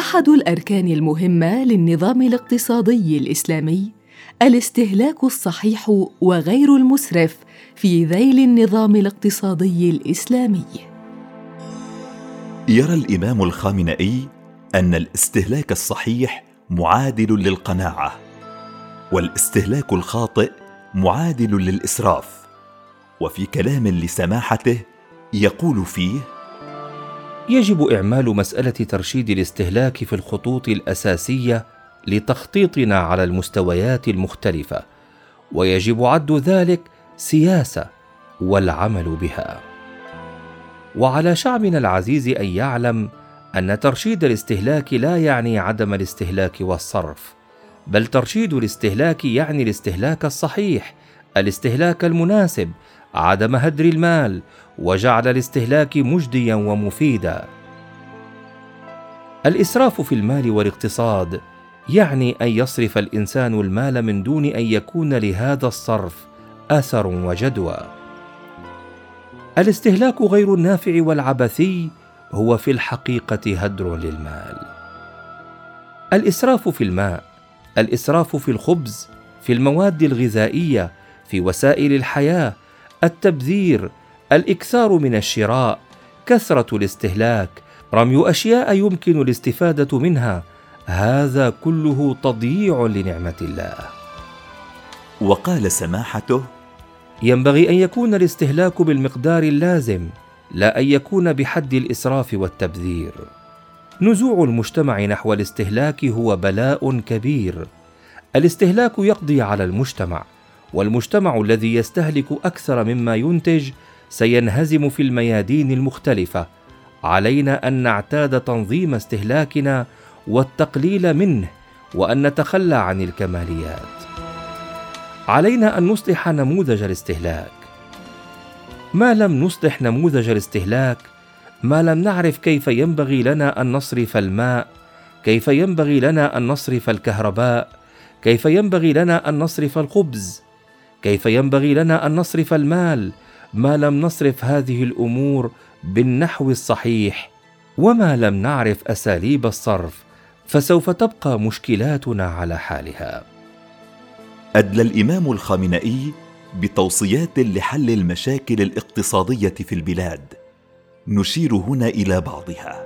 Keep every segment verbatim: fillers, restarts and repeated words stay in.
أحد الأركان المهمة للنظام الاقتصادي الإسلامي الاستهلاك الصحيح وغير المسرف في ذيل النظام الاقتصادي الإسلامي. يرى الإمام الخامنئي أن الاستهلاك الصحيح معادل للقناعة، والاستهلاك الخاطئ معادل للإسراف. وفي كلام لسماحته يقول فيه: يجب إعمال مسألة ترشيد الاستهلاك في الخطوط الأساسية لتخطيطنا على المستويات المختلفة، ويجب عد ذلك سياسة والعمل بها. وعلى شعبنا العزيز أن يعلم أن ترشيد الاستهلاك لا يعني عدم الاستهلاك والصرف، بل ترشيد الاستهلاك يعني الاستهلاك الصحيح، الاستهلاك المناسب، عدم هدر المال، وجعل الاستهلاك مجديا ومفيدا. الإسراف في المال والاقتصاد يعني أن يصرف الإنسان المال من دون أن يكون لهذا الصرف أثر وجدوى. الاستهلاك غير النافع والعبثي هو في الحقيقة هدر للمال. الإسراف في الماء، الإسراف في الخبز، في المواد الغذائية، في وسائل الحياة، التبذير، الإكثار من الشراء، كثرة الاستهلاك، رمي أشياء يمكن الاستفادة منها، هذا كله تضييع لنعمة الله. وقال سماحته: ينبغي أن يكون الاستهلاك بالمقدار اللازم، لا أن يكون بحد الإسراف والتبذير. نزوع المجتمع نحو الاستهلاك هو بلاء كبير. الاستهلاك يقضي على المجتمع، والمجتمع الذي يستهلك أكثر مما ينتج سينهزم في الميادين المختلفة. علينا أن نعتاد تنظيم استهلاكنا والتقليل منه، وأن نتخلى عن الكماليات. علينا أن نصلح نموذج الاستهلاك. ما لم نصلح نموذج الاستهلاك، ما لم نعرف كيف ينبغي لنا أن نصرف الماء، كيف ينبغي لنا أن نصرف الكهرباء، كيف ينبغي لنا أن نصرف الخبز، كيف ينبغي لنا أن نصرف المال، ما لم نصرف هذه الأمور بالنحو الصحيح، وما لم نعرف أساليب الصرف، فسوف تبقى مشكلاتنا على حالها. أدلى الإمام الخامنئي بتوصيات لحل المشاكل الاقتصادية في البلاد، نشير هنا إلى بعضها.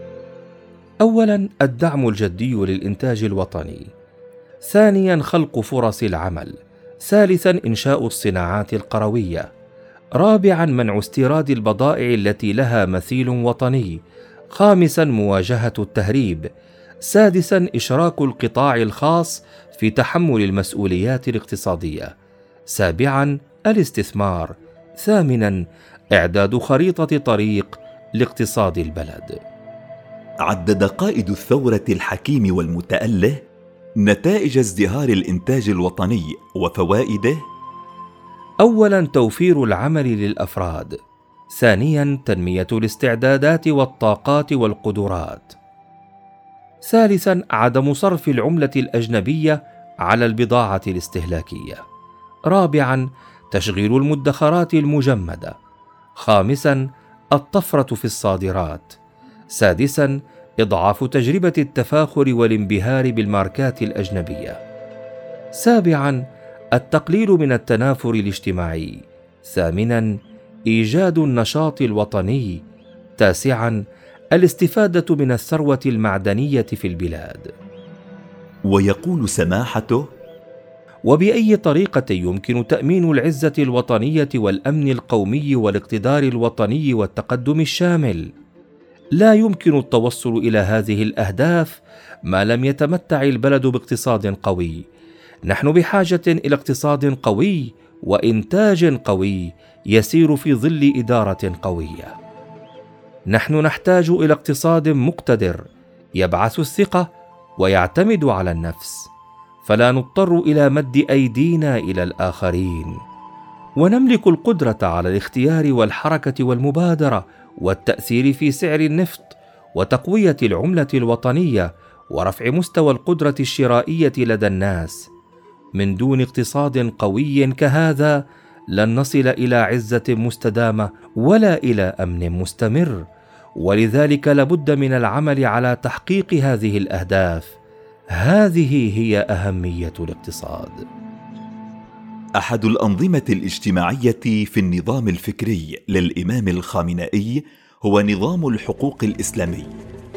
أولاً، الدعم الجدي للإنتاج الوطني. ثانياً، خلق فرص العمل. ثالثاً، إنشاء الصناعات القروية. رابعاً، منع استيراد البضائع التي لها مثيل وطني. خامساً، مواجهة التهريب. سادساً، إشراك القطاع الخاص في تحمل المسؤوليات الاقتصادية. سابعاً، الاستثمار. ثامناً، إعداد خريطة طريق لاقتصاد البلد. عدد قائد الثورة الحكيم والمتأله نتائج ازدهار الإنتاج الوطني وفوائده: أولاً، توفير العمل للأفراد. ثانياً، تنمية الاستعدادات والطاقات والقدرات. ثالثاً، عدم صرف العملة الأجنبية على البضاعة الاستهلاكية. رابعاً، تشغيل المدخرات المجمدة. خامساً، الطفرة في الصادرات. سادساً، إضعاف تجربة التفاخر والانبهار بالماركات الأجنبية. سابعاً، التقليل من التنافر الاجتماعي. ثامناً، إيجاد النشاط الوطني. تاسعاً، الاستفادة من الثروة المعدنية في البلاد. ويقول سماحته: وبأي طريقة يمكن تأمين العزة الوطنية والأمن القومي والاقتدار الوطني والتقدم الشامل؟ لا يمكن التوصل إلى هذه الأهداف ما لم يتمتع البلد باقتصاد قوي. نحن بحاجة إلى اقتصاد قوي وإنتاج قوي يسير في ظل إدارة قوية. نحن نحتاج إلى اقتصاد مقتدر يبعث الثقة ويعتمد على النفس، فلا نضطر إلى مد أيدينا إلى الآخرين، ونملك القدرة على الاختيار والحركة والمبادرة والتأثير في سعر النفط وتقوية العملة الوطنية ورفع مستوى القدرة الشرائية لدى الناس. من دون اقتصاد قوي كهذا لن نصل إلى عزة مستدامة ولا إلى أمن مستمر، ولذلك لابد من العمل على تحقيق هذه الأهداف. هذه هي أهمية الاقتصاد. أحد الأنظمة الاجتماعية في النظام الفكري للإمام الخامنئي هو نظام الحقوق الإسلامي.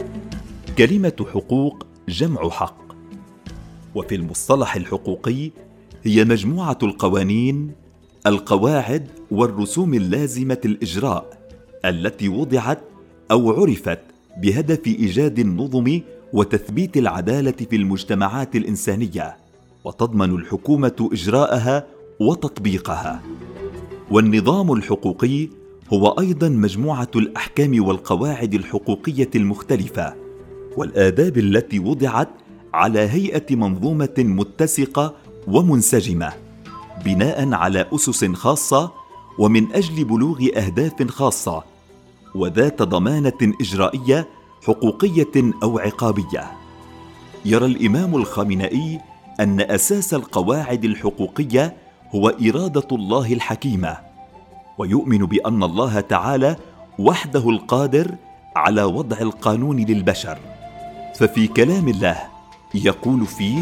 كلمة حقوق جمع حق، وفي المصطلح الحقوقي هي مجموعة القوانين، القواعد والرسوم اللازمة الإجراء التي وضعت أو عرفت بهدف إيجاد النظم وتثبيت العدالة في المجتمعات الإنسانية، وتضمن الحكومة إجراءها وتطبيقها. والنظام الحقوقي هو أيضا مجموعة الأحكام والقواعد الحقوقية المختلفة والآداب التي وضعت على هيئة منظومة متسقة ومنسجمة بناء على أسس خاصة ومن أجل بلوغ أهداف خاصة وذات ضمانة إجرائية حقوقية أو عقابية. يرى الإمام الخامنئي أن أساس القواعد الحقوقية هو إرادة الله الحكيمة، ويؤمن بأن الله تعالى وحده القادر على وضع القانون للبشر. ففي كلام الله يقول فيه: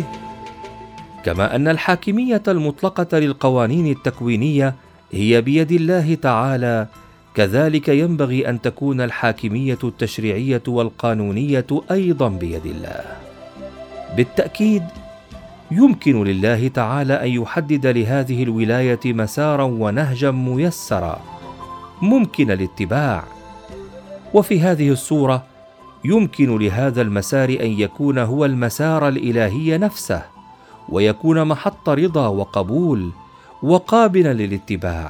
كما أن الحاكمية المطلقة للقوانين التكوينية هي بيد الله تعالى، كذلك ينبغي أن تكون الحاكمية التشريعية والقانونية أيضا بيد الله. بالتأكيد يمكن لله تعالى أن يحدد لهذه الولاية مسارا ونهجا ميسرا ممكن الاتباع، وفي هذه الصورة يمكن لهذا المسار أن يكون هو المسار الإلهي نفسه، ويكون محط رضا وقبول وقابلا للاتباع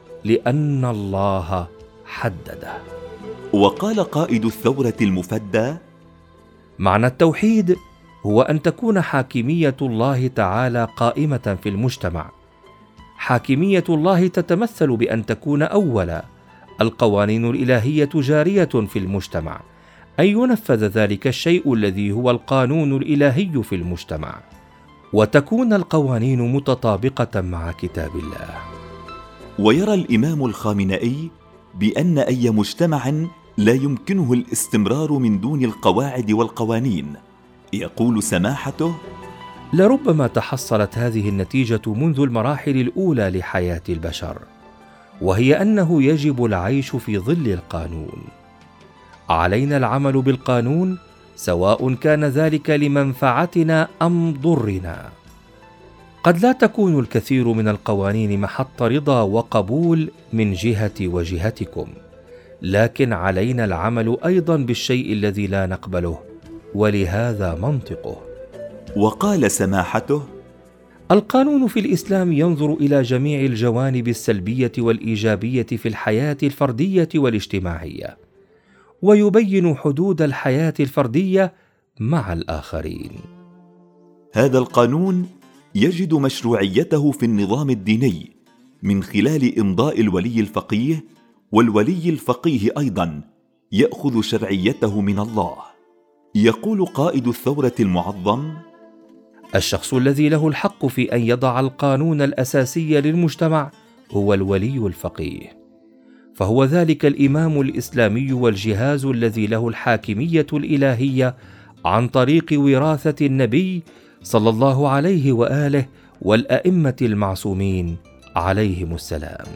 لأن الله حدده. وقال قائد الثورة المفدى: معنى التوحيد هو أن تكون حاكمية الله تعالى قائمة في المجتمع. حاكمية الله تتمثل بأن تكون أولا القوانين الإلهية جارية في المجتمع، أن ينفذ ذلك الشيء الذي هو القانون الإلهي في المجتمع، وتكون القوانين متطابقة مع كتاب الله. ويرى الإمام الخامنئي بأن أي مجتمع لا يمكنه الاستمرار من دون القواعد والقوانين. يقول سماحته: لربما تحصلت هذه النتيجة منذ المراحل الأولى لحياة البشر، وهي أنه يجب العيش في ظل القانون. علينا العمل بالقانون سواء كان ذلك لمنفعتنا أم ضرنا. قد لا تكون الكثير من القوانين محط رضا وقبول من جهتي وجهتكم، لكن علينا العمل أيضا بالشيء الذي لا نقبله، ولهذا منطقه. وقال سماحته: القانون في الإسلام ينظر إلى جميع الجوانب السلبية والإيجابية في الحياة الفردية والاجتماعية، ويبين حدود الحياة الفردية مع الآخرين. هذا القانون يجد مشروعيته في النظام الديني من خلال إمضاء الولي الفقيه، والولي الفقيه أيضا يأخذ شرعيته من الله. يقول قائد الثورة المعظم: الشخص الذي له الحق في أن يضع القانون الأساسي للمجتمع هو الولي الفقيه، فهو ذلك الإمام الإسلامي والجهاز الذي له الحاكمية الإلهية عن طريق وراثة النبي صلى الله عليه وآله والأئمة المعصومين عليهم السلام.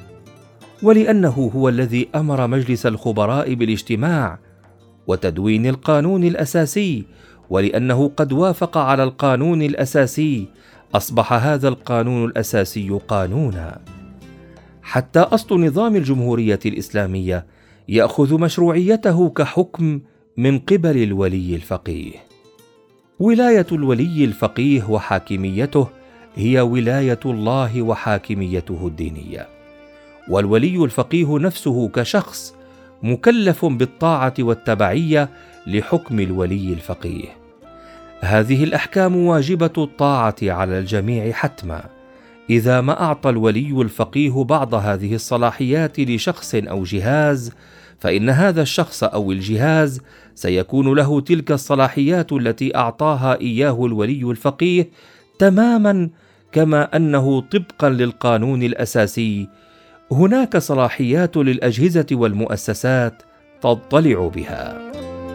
ولأنه هو الذي أمر مجلس الخبراء بالاجتماع وتدوين القانون الأساسي، ولأنه قد وافق على القانون الأساسي، أصبح هذا القانون الأساسي قانونا. حتى أصل نظام الجمهورية الإسلامية يأخذ مشروعيته كحكم من قبل الولي الفقيه. ولاية الولي الفقيه وحاكميته هي ولاية الله وحاكميته الدينية، والولي الفقيه نفسه كشخص مكلف بالطاعة والتبعية لحكم الولي الفقيه. هذه الأحكام واجبة الطاعة على الجميع حتما. إذا ما أعطى الولي الفقيه بعض هذه الصلاحيات لشخص أو جهاز، فإن هذا الشخص أو الجهاز سيكون له تلك الصلاحيات التي أعطاها إياه الولي الفقيه تماما، كما أنه طبقا للقانون الأساسي هناك صلاحيات للأجهزة والمؤسسات تضطلع بها.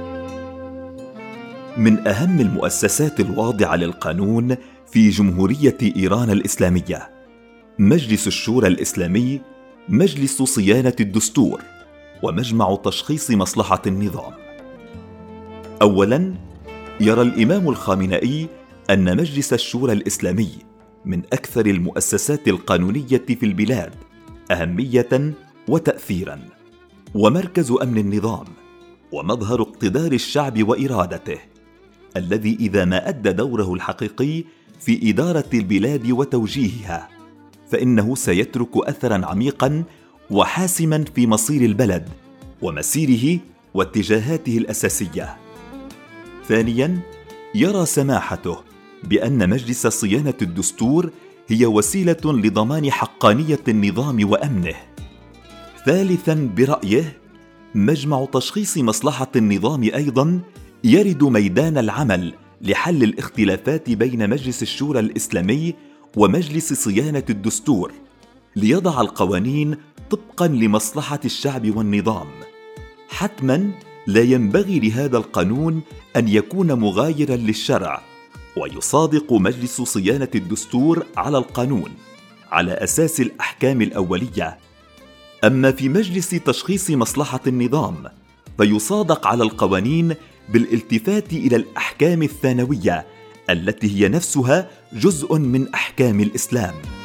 من أهم المؤسسات الواضعة للقانون في جمهورية إيران الإسلامية مجلس الشورى الإسلامي، مجلس صيانة الدستور، ومجمع تشخيص مصلحة النظام. أولاً، يرى الإمام الخامنئي أن مجلس الشورى الإسلامي من أكثر المؤسسات القانونية في البلاد أهمية وتأثيراً، ومركز أمن النظام، ومظهر اقتدار الشعب وإرادته، الذي إذا ما أدى دوره الحقيقي في إدارة البلاد وتوجيهها فإنه سيترك أثراً عميقاً وحاسماً في مصير البلد ومسيره واتجاهاته الأساسية. ثانياً، يرى سماحته بأن مجلس صيانة الدستور هي وسيلة لضمان حقانية النظام وأمنه. ثالثاً، برأيه مجمع تشخيص مصلحة النظام أيضاً يرد ميدان العمل لحل الاختلافات بين مجلس الشورى الإسلامي ومجلس صيانة الدستور، ليضع القوانين طبقاً لمصلحة الشعب والنظام. حتماً لا ينبغي لهذا القانون أن يكون مغايراً للشرع، ويصادق مجلس صيانة الدستور على القانون على أساس الأحكام الأولية. أما في مجلس تشخيص مصلحة النظام فيصادق على القوانين بالالتفات إلى الأحكام الثانوية التي هي نفسها جزء من أحكام الإسلام.